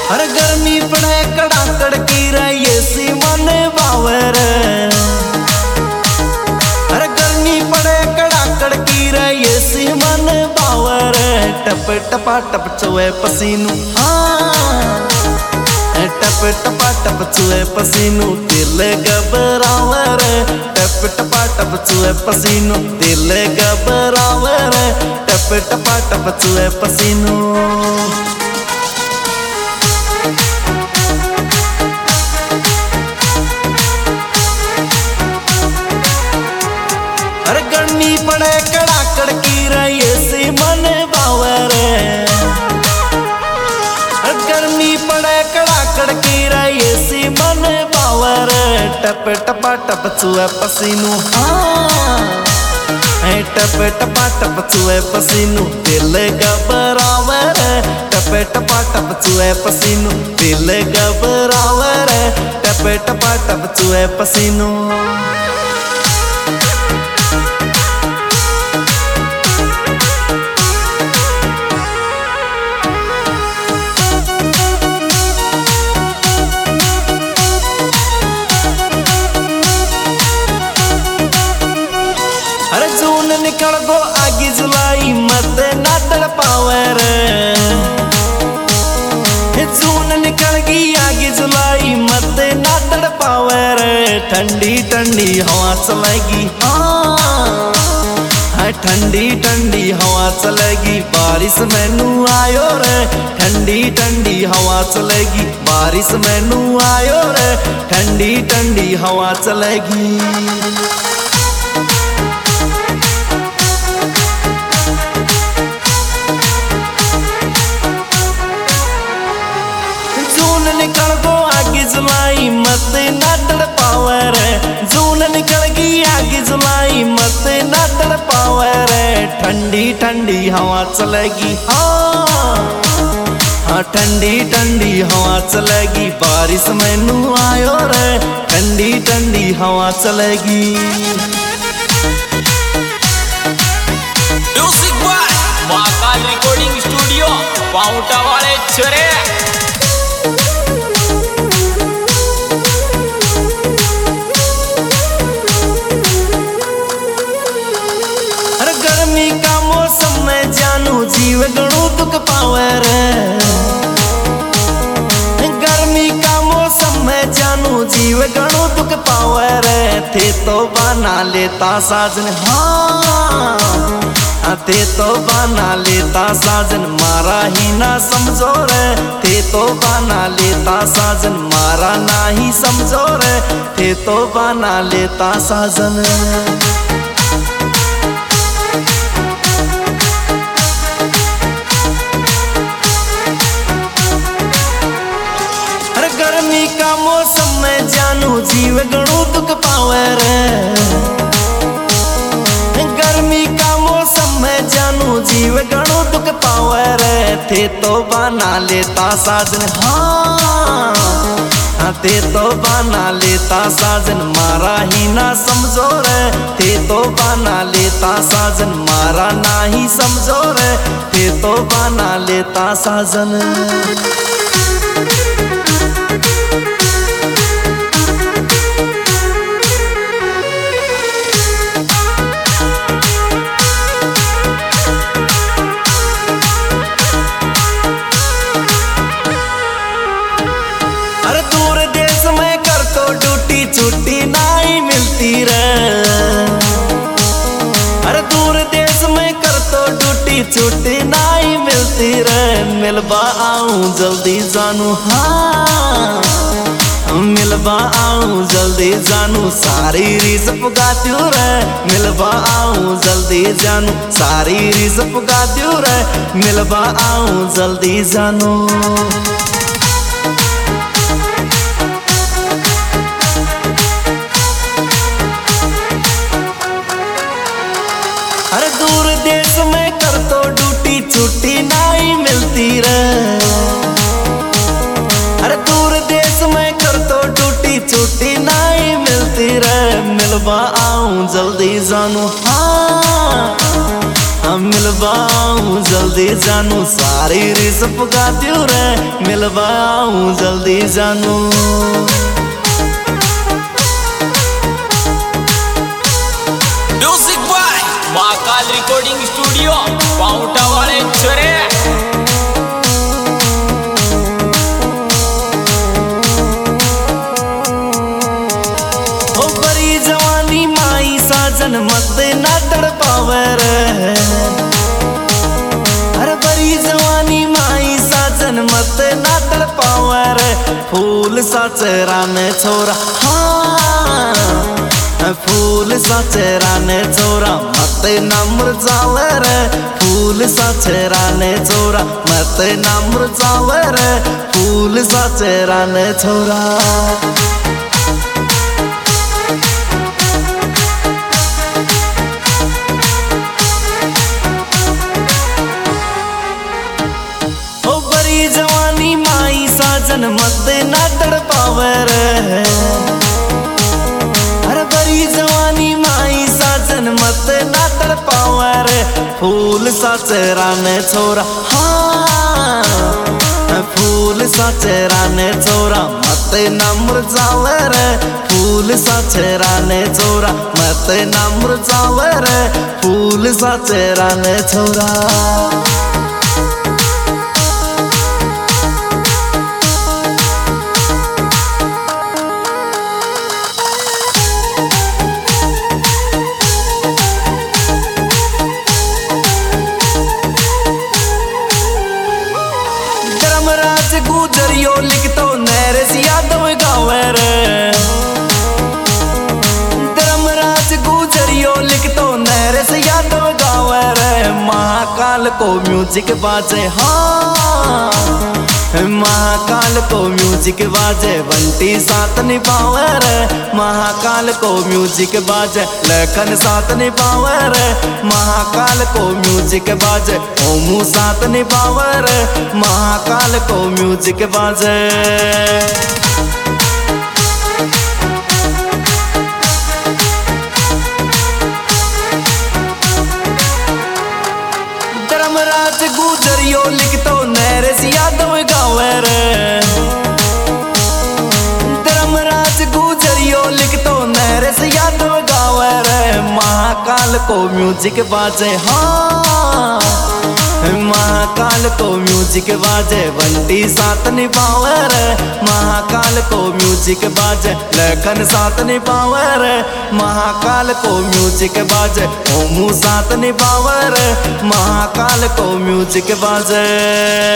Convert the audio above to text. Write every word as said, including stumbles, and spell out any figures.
अरे गर्मी पड़े कड़ाकड़ की रही सी मन बावर। अरे गर्मी पड़े कड़ाकड़ की रही सी मन बावर। टप टपा टप चुए पसीनू, हाँ टप टपा टप चुए पसीनू दिल घबरावर। टप टपा टप चुए पसीनू दिल घबरावर। टप टपा टप चुए पसीनू। अरे गर्मी पड़े कड़ाकड़ की रही सी मन बावर। गर्मी पड़े कड़ाकड़ की रही सी मन बावर। टप टपा टप चुए पसीनू, हाँ टप टपा टप चुए पसीनू दिल घबरावर। टप टपा टप चुए पसीनू दिल घबरावर। टप टपा टप चुए पसीनू। अरे जून निकल गो आगे जुलाई मत ना तड़पावर। जून निकल गई आगे जुलाई मत ना तड़पावर। ठंडी ठंडी हवा चलेगी, हाँ ठंडी ठंडी हवा चलेगी बारिश मैनू आयो रे। ठंडी ठंडी हवा चलेगी बारिश मैनू आयो रे। ठंडी ठंडी हवा चलेगी। निकल गो आगे जुलाई मत ना तड़पावर। जून निकल गई आगे जुलाई मत ना तड़पावर। ठंडी ठंडी हवा चलेगी, हाँ ठंडी ठंडी हवा चलेगी बारिश मैनू आयो रे। ठंडी ठंडी हवा चलेगी। Music by Mahakal recording studio Paonta वाले छोरे। गर्मी का मौसम में जानू जीव गणु दुख पावर। गर्मी का मौसम में जानू जीव गणु दुख पावर। थे तो बना लेता साजन, हाँ थे तो बना लेता साजन मारा ही ना समझो रे। थे तो बना लेता साजन मारा ना ही समझो रे। थे तो बना लेता साजन। गर्मी का मौसम में जानू जीव गणु दुख पावर। गर्मी का मौसम में जानू जीव गणु दुख पावर। थे तो बना लेता साजन, हाँ थे तो बना लेता साजन मारा ही ना समझो रे। थे तो बना लेता साजन मारा ना ही समझो रे। थे तो बना लेता साजन। अरे दूर देश में कर तो ड्यूटी छुट्टी नहीं मिलती रे। अरे दूर देश में कर तो ड्यूटी छुट्टी नहीं मिलती रे। मिलबा आऊं जल्दी जानू, हाँ मिलबा आऊं जल्दी जानू सारी रीस पुगाती रे। मिलबा आऊं जल्दी जानू सारी रीस पुगाती रे। मिलबा आऊं जल्दी जानू। अरे दूर देश में कर तो ड्यूटी छुट्टी नहीं मिलती रे। अरे दूर देश में कर तो ड्यूटी छुट्टी नहीं मिलती रे। मिलबा आऊं जल्दी जानू, हाँ मिल मिलवाऊं जल्दी जानू सारी रिस पुगा दियो रे मिलवाऊं जल्दी जानू। Music by Mahakal recording studio Paonta वाले छोरे। साजन मत ना तड़पावे रे अरे बड़ी जवानी माई साजन मत ना तड़पावे रे फूल सा चेहरा ने छोरा हाँ फूल सा चेहरा ने छोरा मत ना मुरझावे रे फूल सा चेहरा ने छोरा मत ना मुरझावे रे फूल सा चेहरा ने छोरा। जवानी माई साजन मत ना तड़पावे रे अरे बड़ी जवानी माई साजन मत ना तड़पावे रे फूल सा चेहरा ने छोरा हाँ फूल सा चेहरा ने छोरा मत ना मुरझावे रे फूल सा चेहरा ने छोरा मत ना मुरझावे रे फूल सा चेहरा ने छोरा। धर्मराज गुजरियो लिखतो नरेश यादव गावे रे धर्मराज गुजरियो लिखतो नरेश यादव गावे रे महाकाल को म्यूजिक बाजे हाँ महाकाल को म्यूजिक बाजे बंटी साथ निभावे रे महाकाल को म्यूजिक बाजे लखन साथ निभावे रे महाकाल को म्यूजिक बाजे ओमू साथ निभावे रे महाकाल को म्यूजिक बाजे। धर्मराज गुजरियो लिखतो नरेश यादव गावे रे धर्मराज गुजरियो लिखतो नरेश यादव गावे रे महाकाल को म्यूजिक बाजे हाँ महाकाल को म्यूजिक बाजे बंटी साथ निभावे रे महाकाल को म्यूजिक बाजे लखन साथ निभावे रे महाकाल को म्यूजिक बाजे ओमू साथ निभावे रे महाकाल को म्यूजिक बाजे।